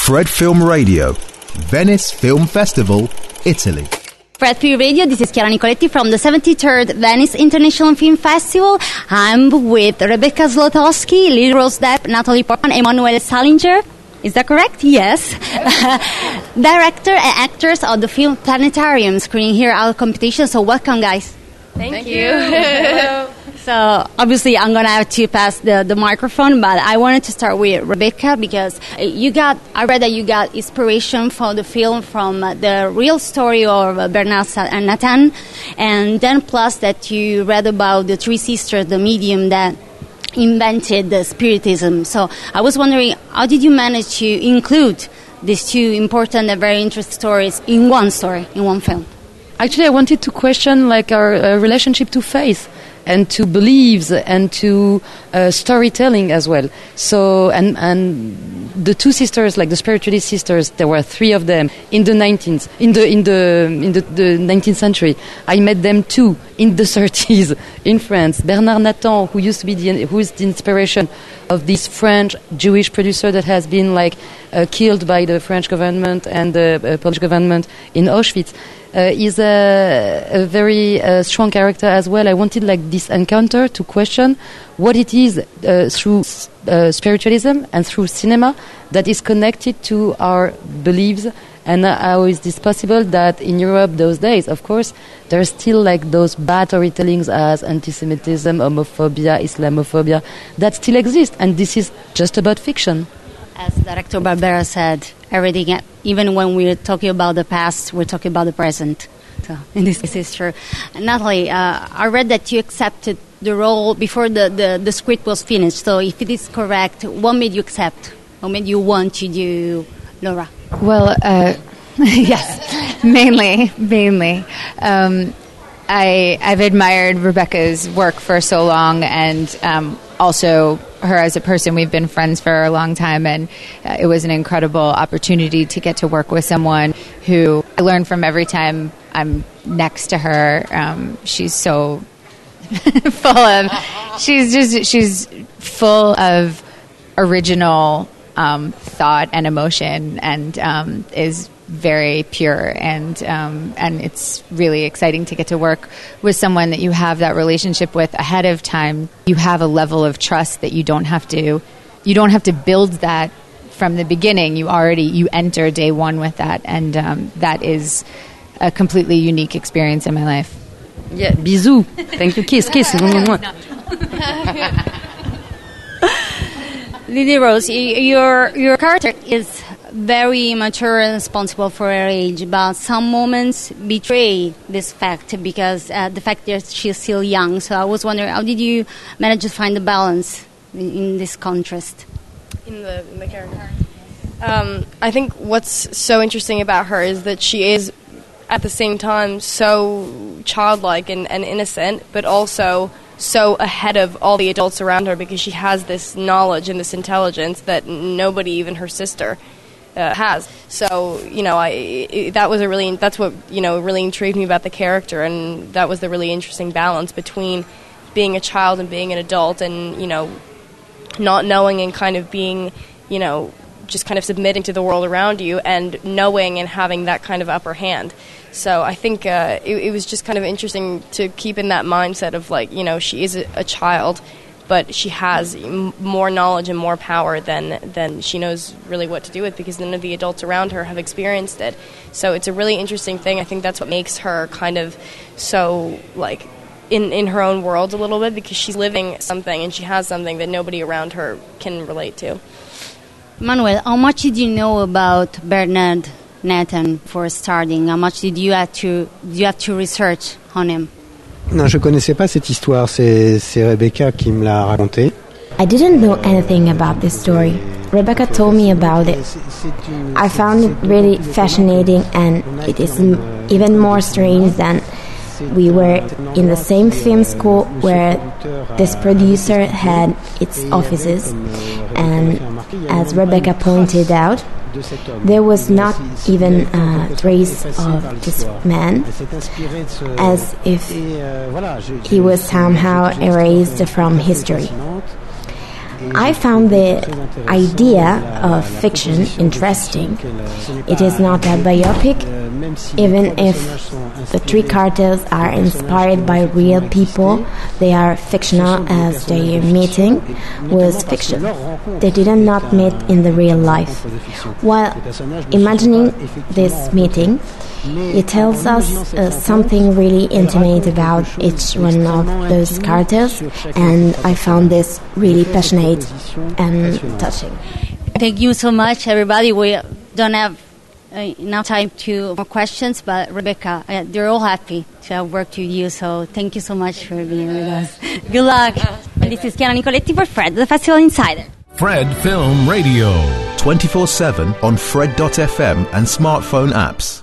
Fred Film Radio, Venice Film Festival, Italy. Fred Film Radio, this is Chiara Nicoletti from the 73rd Venice International Film Festival. I'm with Rebecca Zlotowski, Lily Rose Depp, Natalie Portman, Emanuele Salinger. Is that correct? Yes. Director and actors of the film Planetarium screening here at our competition. So welcome, guys. Thank you. So obviously I'm going to have to pass the microphone, but I wanted to start with Rebecca because I read that you got inspiration for the film from the real story of Bernard and Nathan, and then plus that you read about the three sisters, the medium that invented the Spiritism. So I was wondering, how did you manage to include these two important and very interesting stories in one story, in one film? Actually, I wanted to question our relationship to faith and to beliefs and to storytelling as well. So and the two sisters, like the spiritualist sisters, there were three of them in the 19th in the 19th century. I met them too in the 30s in France. Bernard Nathan, who is the inspiration of this French Jewish producer that has been killed by the French government and the Polish government in Auschwitz. Is a very strong character as well. I wanted this encounter to question what it is through spiritualism and through cinema that is connected to our beliefs, and how is this possible that in Europe those days, of course, there are still those bad storytellings as anti-Semitism, homophobia, Islamophobia that still exist, and this is just about fiction. As Director Barbera said, everything, even when we're talking about the past, we're talking about the present. So, in this case, it's true. Natalie, I read that you accepted the role before the script was finished. So, if it is correct, what made you accept? What made you want to do Laura? Well, yes, mainly. I've admired Rebecca's work for so long, and also her as a person. We've been friends for a long time, and it was an incredible opportunity to get to work with someone who I learn from every time I'm next to her. She's so she's full of original thought and emotion, and is very pure, and it's really exciting to get to work with someone that you have that relationship with ahead of time. You have a level of trust that you don't have to build that from the beginning. You enter day one with that, and that is a completely unique experience in my life. Yeah, bisous. Thank you. Kiss. Lily Rose, your character is very mature and responsible for her age, but some moments betray this fact because the fact that she's still young. So I was wondering, how did you manage to find the balance in this contrast? In the character? I think what's so interesting about her is that she is at the same time so childlike and innocent, but also so ahead of all the adults around her because she has this knowledge and this intelligence that nobody, even her sister, has. So, that's what, really intrigued me about the character, and that was the really interesting balance between being a child and being an adult, and, not knowing and kind of being, just kind of submitting to the world around you, and knowing and having that kind of upper hand. So I think it was just kind of interesting to keep in that mindset of she is a child, but she has more knowledge and more power than she knows really what to do with, because none of the adults around her have experienced it. So it's a really interesting thing. I think that's what makes her kind of so in her own world a little bit, because she's living something and she has something that nobody around her can relate to. Manuel, how much did you know about Bernard Nathan for starting? How much did you have to research on him? Non, je connaissais pas cette histoire. C'est Rebecca qui me l'a racontée. I didn't know anything about this story. Rebecca told me about it. I found it really fascinating, and it is even more strange than we were in the same film school where this producer had its offices, and as Rebecca pointed out, there was not even a trace of this man, as if he was somehow erased from history. I found the idea of fiction interesting. It is not a biopic, even if the three cartels are inspired by real people. They are fictional as their meeting was fiction. They did not meet in the real life. While imagining this meeting, it tells us something really intimate about each one of those cartels, and I found this really passionate and touching. Thank you so much, everybody. We don't have enough time to more questions, but Rebecca, they're all happy to have worked with you, so thank you so much for being with us. Good luck. And this is Chiara Nicoletti for Fred, the Festival Insider. Fred Film Radio. 24/7 on Fred.fm and smartphone apps.